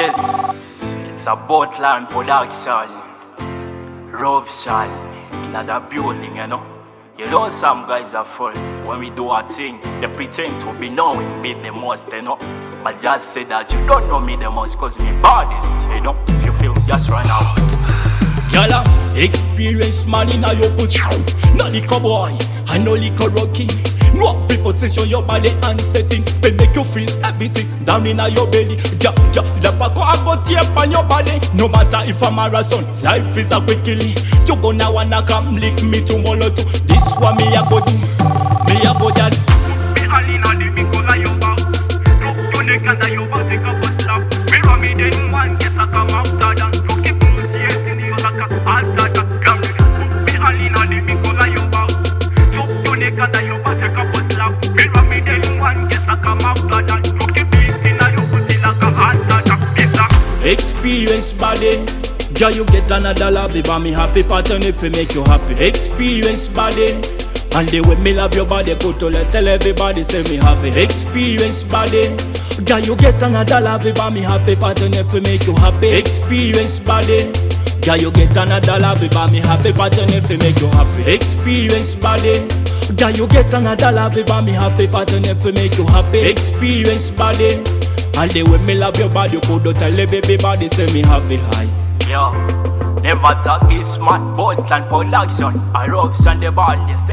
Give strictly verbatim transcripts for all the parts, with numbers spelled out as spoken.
Yes, it's a Boatland production. Robson in the building, you know. You know some guys are full. When we do our thing, they pretend to be knowing me the most, you know. But just say that you don't know me the most, cause me baddest, you know. If you feel just right now. Yalla, experience man in a your position. No liquor boy, I no liquor rocky. No preposition your body and setting. Will make you feel everything down in a your belly. Ja, ja, the pack I go see upon your body. No matter if I'm a marathon, life is a quickly. You gonna wanna come lick me tomorrow too. This one me a go do, me a go just. Me all in a the big color your bow. Drop your neck and your bow take a bus slap. Me run me then one get a come after that. You keep moving in your like a after that. Me all in a the big color your bow. Drop your neck and your bow take a bus slap. Me run me then one get a come after that. You keep moving in your body like a after that. Experience body. Ja, you get another love, they me happy pattern if it make you happy. Experience body. And the way me love your body, go to let tell everybody say me happy. Experience body. Ja, you get another love, they me happy pattern if it make you happy. Experience body. Ja, you get another love, they me happy pattern if it make you happy. Experience body. Ja, you get another love, they me happy pattern if it make you happy. Experience body. And the way me love your body, go to tell everybody say me happy high. Yo, never talk this man, Boatland production. I Robson the baddest.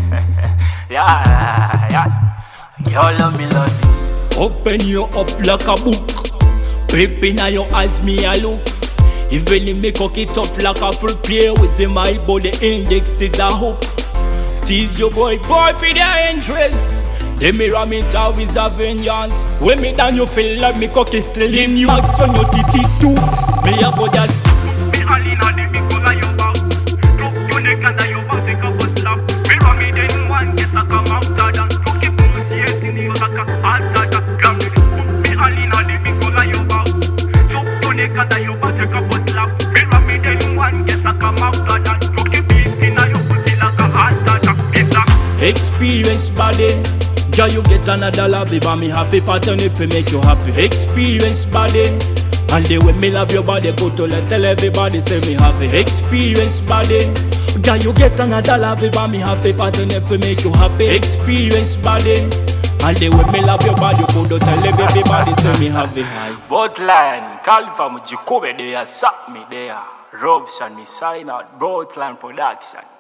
Yeah, yeah. Yo, love me, love me. Open you up like a book. Peep in your eyes, me a look. Even if me cock it up like a full play with my body index is a hook. Tease your boy, boy for their interest. They mirror me out with a vengeance. When me down you feel like me cocky still in you. Action your titty too. Me a go just. Me all in a the big color your bow. Drop your neck and your bow take a bus slap. Me run me then one get a come after that. You keep moving in your like a after that. Me all in a the big color your bow. Drop your neck and your bow take a bus slap. Me run me then one get a come after that. You keep moving in your body like a after that. Experience body. Ja, you get another love, they me happy pattern if it make you happy. Experience body. And the way me love your body, go to let tell everybody say me happy. Experience body. Ja, you get another love, they me happy pattern if it make you happy. Experience body. And the way me love your body, go to tell everybody say me happy high. Boatland, call from Jacob there, suck me there. Robson, me sign out, Boatland production.